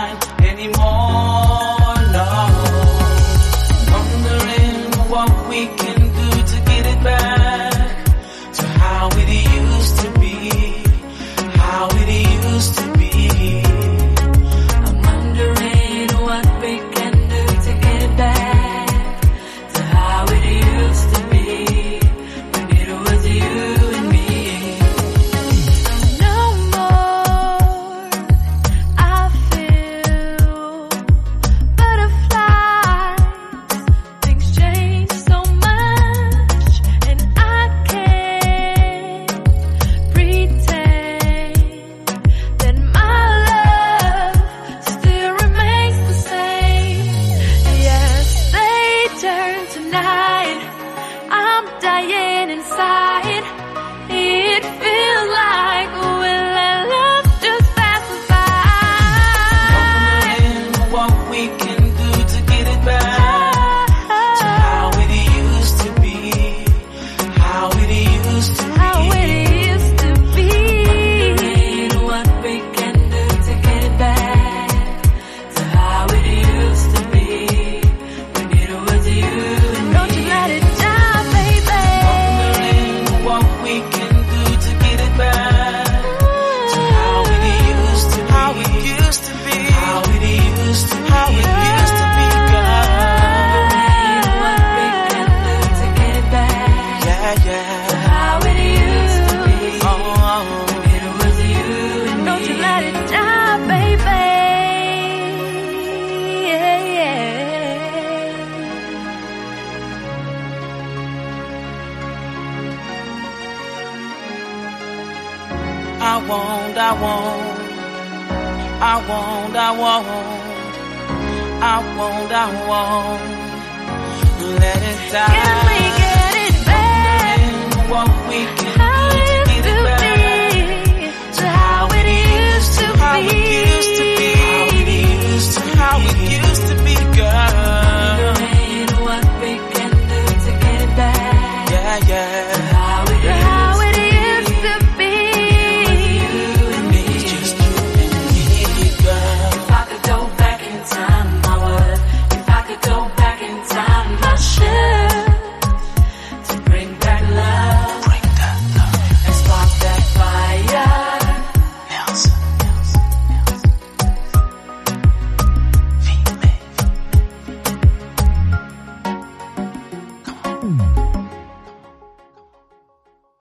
mine anymore, no. Wondering what we can do to get it back to how it used to be, how it used to be. I'm wondering what we can do to get it back to how it used to be when it was you and me. No more I feel butterflies. Things change so much and I can't pretend that my love still remains the same. Yes, they turn tonight. I'm dying inside. It feels like we'll let love just pass us by. Wondering what we can do to get it back to how it used to be, how it used to How be. it used to be. Wondering what we can do to get it back to how it used to be when it was you and me. Don't you let it die, baby. Wondering what we can do to get it back to how it used to be, how it used to be, how it used to be, how it used to be, girl. Wondering what we can do to get it back Yeah, to yeah. how it used to be Oh, when it was you and me. Don't you let it die, baby. Yeah, yeah. I won't, I won't, I won't, I won't, I won't, I won't let it die. Can we get it back? Wondering what we can